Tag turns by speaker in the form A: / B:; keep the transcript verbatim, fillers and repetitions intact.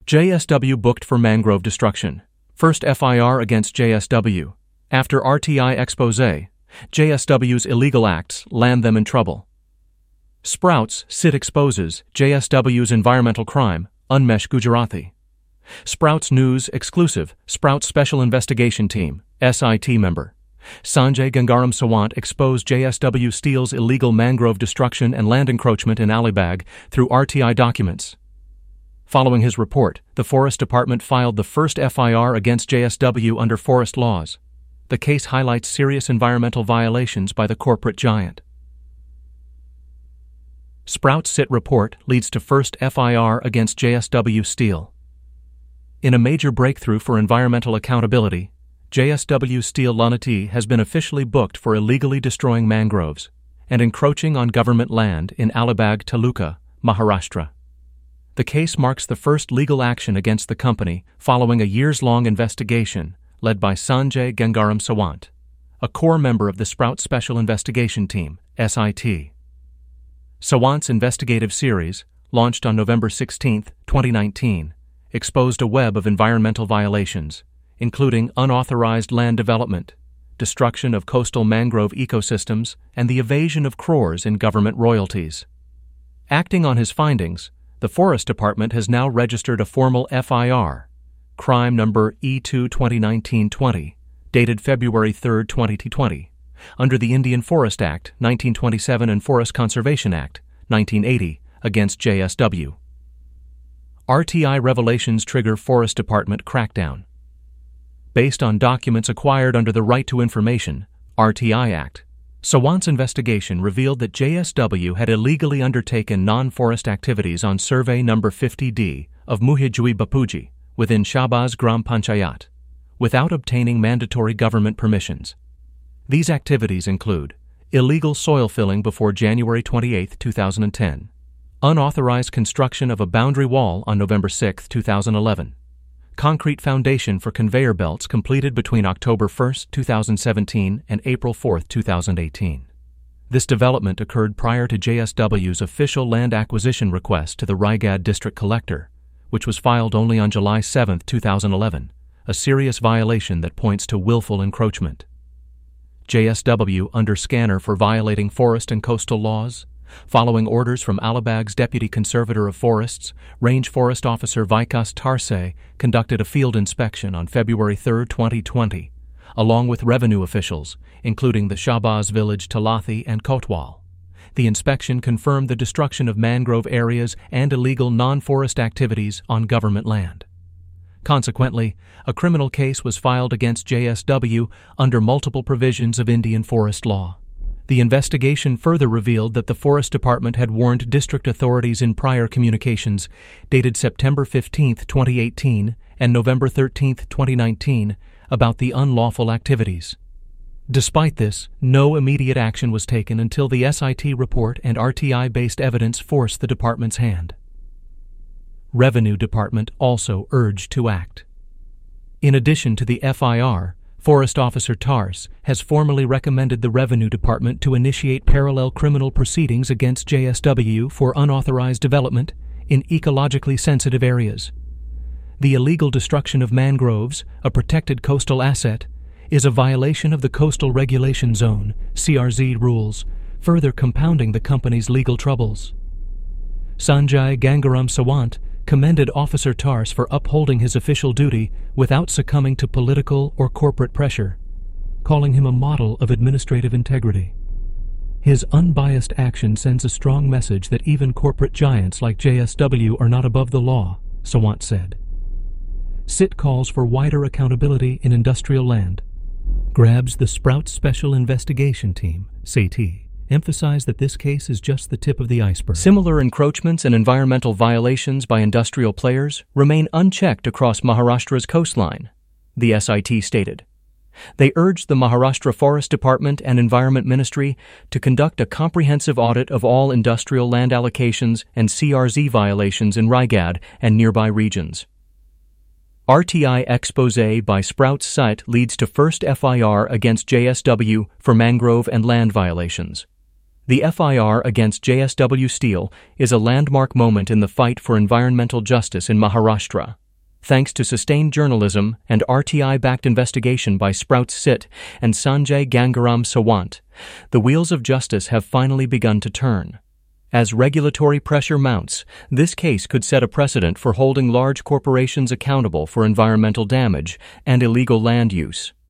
A: J S W booked for mangrove destruction. First F I R against J S W. After R T I expose, J S W's illegal acts land them in trouble. Sprouts, S I T exposes J S W's environmental crime, Unmesh Gujarati. Sprouts News exclusive, Sprouts Special Investigation Team, S I T member. Sanjay Gangaram Sawant exposed J S W Steel's illegal mangrove destruction and land encroachment in Alibag through R T I documents. Following his report, the Forest Department filed the first F I R against J S W under forest laws. The case highlights serious environmental violations by the corporate giant. Sprouts S I T report leads to first F I R against J S W Steel. In a major breakthrough for environmental accountability, J S W Steel Lunati has been officially booked for illegally destroying mangroves and encroaching on government land in Alibag Taluka, Maharashtra. The case marks the first legal action against the company following a years-long investigation led by Sanjay Gangaram Sawant, a core member of the Sprouts Special Investigation Team, S I T. Sawant's investigative series, launched on November sixteenth, twenty nineteen, exposed a web of environmental violations, including unauthorized land development, destruction of coastal mangrove ecosystems, and the evasion of crores in government royalties. Acting on his findings, the Forest Department has now registered a formal F I R, crime number E two twenty nineteen twenty, dated February third, twenty twenty, under the Indian Forest Act nineteen twenty-seven and Forest Conservation Act nineteen eighty against J S W. R T I revelations trigger Forest Department crackdown. Based on documents acquired under the Right to Information R T I Act, Sawant's investigation revealed that J S W had illegally undertaken non-forest activities on Survey number fifty D of Muhijui Bapuji within Shahbaz Gram Panchayat, without obtaining mandatory government permissions. These activities include illegal soil filling before January twenty-eighth, two thousand ten, unauthorized construction of a boundary wall on November sixth, two thousand eleven, concrete foundation for conveyor belts completed between October first, two thousand seventeen and April fourth, two thousand eighteen. This development occurred prior to J S W's official land acquisition request to the Raigad District Collector, which was filed only on July seventh, two thousand eleven, a serious violation that points to willful encroachment. J S W under scanner for violating forest and coastal laws. Following orders from Alibag's Deputy Conservator of Forests, Range Forest Officer Vikas Tarse conducted a field inspection on February third, twenty twenty, along with revenue officials, including the Shahbaz village Talathi and Kotwal. The inspection confirmed the destruction of mangrove areas and illegal non-forest activities on government land. Consequently, a criminal case was filed against J S W under multiple provisions of Indian forest law. The investigation further revealed that the Forest Department had warned district authorities in prior communications dated September fifteenth, twenty eighteen and November thirteenth, twenty nineteen about the unlawful activities. Despite this, no immediate action was taken until the S I T report and R T I-based evidence forced the department's hand. Revenue Department also urged to act. In addition to the F I R, Forest Officer Tars has formally recommended the Revenue Department to initiate parallel criminal proceedings against J S W for unauthorized development in ecologically sensitive areas. The illegal destruction of mangroves, a protected coastal asset, is a violation of the Coastal Regulation Zone (C R Z) rules, further compounding the company's legal troubles. Sanjay Gangaram Sawant commended Officer Tars for upholding his official duty without succumbing to political or corporate pressure, calling him a model of administrative integrity. His unbiased action sends a strong message that even corporate giants like J S W are not above the law, Sawant said. S I T calls for wider accountability in industrial land. Grabs the Sprouts Special Investigation Team, S A T, emphasized that this case is just the tip of the iceberg. Similar encroachments and environmental violations by industrial players remain unchecked across Maharashtra's coastline, the S I T stated. They urged the Maharashtra Forest Department and Environment Ministry to conduct a comprehensive audit of all industrial land allocations and C R Z violations in Raigad and nearby regions. R T I expose by Sprouts S I T leads to first F I R against J S W for mangrove and land violations. The F I R against J S W Steel is a landmark moment in the fight for environmental justice in Maharashtra. Thanks to sustained journalism and R T I-backed investigation by Sprouts Sit and Sanjay Gangaram Sawant, the wheels of justice have finally begun to turn. As regulatory pressure mounts, this case could set a precedent for holding large corporations accountable for environmental damage and illegal land use.